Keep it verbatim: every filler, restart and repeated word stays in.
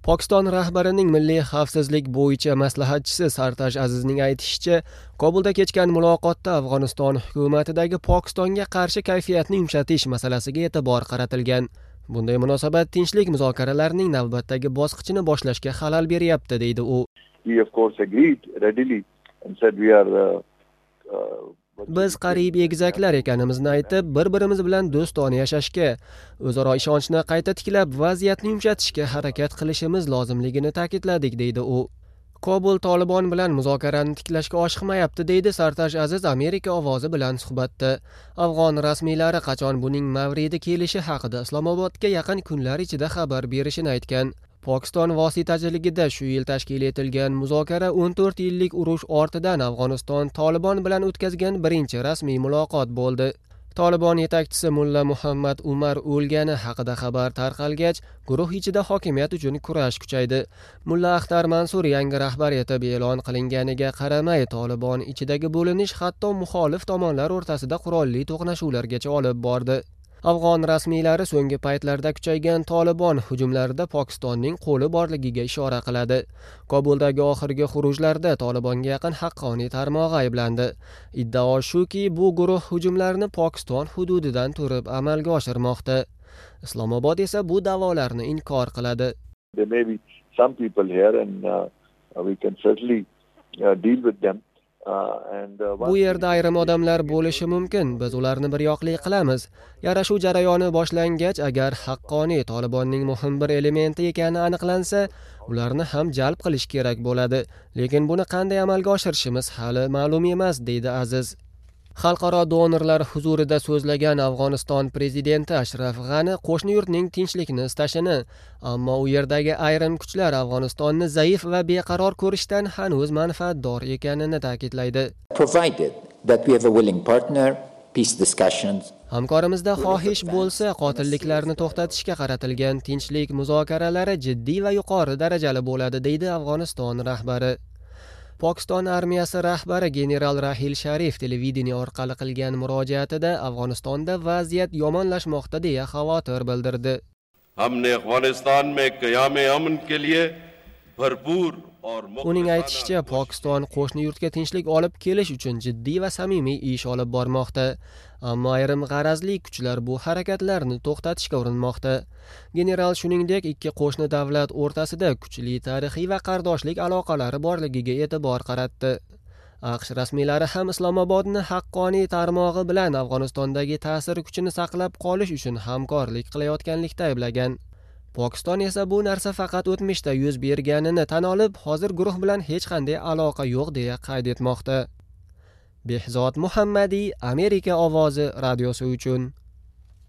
Pokiston rahbarining milliy xavfsizlik bo'yicha maslahatchisi Sartaj Azizning aytishicha, Kobulda kechgan muloqotda Afg'oniston hukumatidagi Pokistonga qarshi kayfiyatni yumshatish masalasiga e'tibor qaratilgan. Bunday munosabat tinchlik muzokaralarining navbatdagi bosqichini boshlashga xalal beryapti, deydi u. We of course agreed readily and said we are uh, uh, Biz qariyb egizaklar ekanimizni aytib, bir-birimiz bilan do'stona yashashga, o'zaro ishonchni qayta tiklab, vaziyatni yumshatishga harakat qilishimiz lozimligini ta'kidladik, deydi u. Kobul Tolibon bilan muzokarani tiklashga oshiqmayapti, deydi Sartaj Aziz Amerika ovozi bilan suhbatda. Afg'on rasmiylari qachon buning mavridi kelishi haqida Islomobodga yaqin kunlar ichida xabar berishini aytgan. Pokiston vositachiligida shu yil tashkil etilgan muzokara o'n to'rt yillik urush ortidan Afg'oniston Tolibon bilan o'tkazgan birinchi rasmiy muloqot bo'ldi. Tolibon yetakchisi Mulla Muhammad Umar o'lgani haqida xabar tarqalgach, guruh ichida hokimiyat uchun kurash kuchaydi. Mulla Axtar Mansur yangi rahbar etib e'lon qilinganiga qaramay, Tolibon ichidagi bo'linish hatto muxolif tomonlar o'rtasida qurolli to'qnashuvlargacha olib bordi. Afg'on rasmiylari so'nggi paytlarda kuchaygan Tolibon hujumlarida Pokistonning qo'li borligiga ishora qiladi. Kobuldagi oxirgi xurujlarda Tolibonga yaqin haqqoniy tarmog'i ayblandi. Iddao shuki, bu guruh hujumlarni Pokiston hududidan turib amalga oshirmoqda. Islomobod esa bu da'volarni inkor qiladi. There may be some people here and uh, we can certainly uh, deal with them. Bu yerda ayrim odamlar bo'lishi mumkin, biz ularni bir yoqli qilamiz. Yarashuv jarayoni boshlangach, agar haqqoniy Tolibonning muhim bir elementi ekani aniqlansa, ularni ham jalb qilish kerak bo'ladi. Lekin buni qanday amalga oshirishimiz hali ma'lum emas, deydi Aziz. Xalqaro donorlar huzurida so'zlagan Afg'oniston prezidenti Ashraf G'ani qo'shni yurtning tinchlikni istashini, ammo u yerdagi ayrim kuchlar Afg'onistonni zaif va beqaror ko'rishdan hanuz manfaatdor ekanini ta'kidlaydi. Provided that we have a willing partner, peace discussions. Hamkorimizda xohish bo'lsa, qotilliklarni to'xtatishga qaratilgan tinchlik muzokaralari jiddiy va yuqori darajali bo'ladi, deydi Afg'oniston rahbari. Pokiston armiyasi rahbari general Rahil Sharif televideniye orqali qilgan murojaatida Afg'onistonda vaziyat yomonlashmoqda deya xavotir bildirdi. Hamne Afg'oniston mein qiyam-e amn ke liye bharpur aur Uning aytishicha, Pokiston qo'shni yurtga tinchlik olib kelish uchun jiddiy va samimiy ish olib bormoqda. Ammo ayrim g'arazli kuchlar bu harakatlarni to'xtatishga urinmoqda. General shuningdek ikki qo'shni davlat o'rtasida kuchli tarixiy va qardoshlik aloqalari borligiga e'tibor qaratdi. AQSh rasmiylari ham Islomobodni haqqoniy tarmog'i bilan Afg'onistondagi ta'sir kuchini saqlab qolish uchun hamkorlik qilayotganlikda ayblagan. Pokiston esa bu narsa faqat o'tmishda yuz berganini tan olib, hozir guruh bilan hech qanday aloqa yo'q deya qayd etmoqda. Behzod Muhammadi, Amerika ovozi radiosi uchun.